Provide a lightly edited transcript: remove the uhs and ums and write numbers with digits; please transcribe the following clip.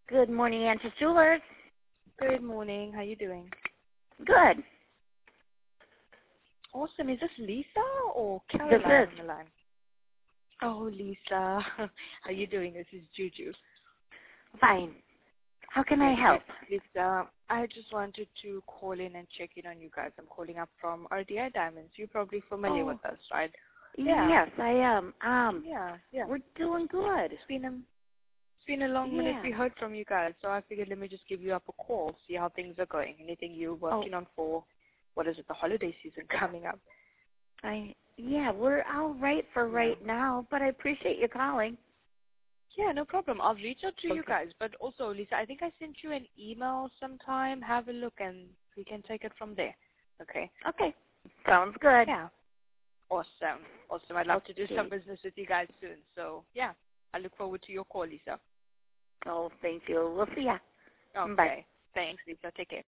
Good morning, Answers Jewelers. Good morning. How you doing? Good. Awesome. Is this Lisa or This Caroline is. on the line? Oh, Lisa. How you doing? This is Juju. Fine. How can I Good, help? good. Lisa, I just wanted to call in and check in on you guys. I'm calling up from RDI Diamonds. You're probably familiar with us, right? Yeah. Yes, I am. Yeah. We're doing good. It's been a long minute we heard from you guys, so I figured let me just give you up a call, see how things are going. Anything you're working on for, what is it, the holiday season coming up? We're all right for right now, but I appreciate you calling. Yeah, no problem. I'll reach out to you guys. But also, Lisa, I think I sent you an email sometime. Have a look, and we can take it from there. Okay? Okay. Sounds good. Yeah. Awesome. I'd love to do some business with you guys soon. So, yeah, I look forward to your call, Lisa. Oh, thank you. We'll see ya. Okay. Bye. Thanks, Lisa. Take care.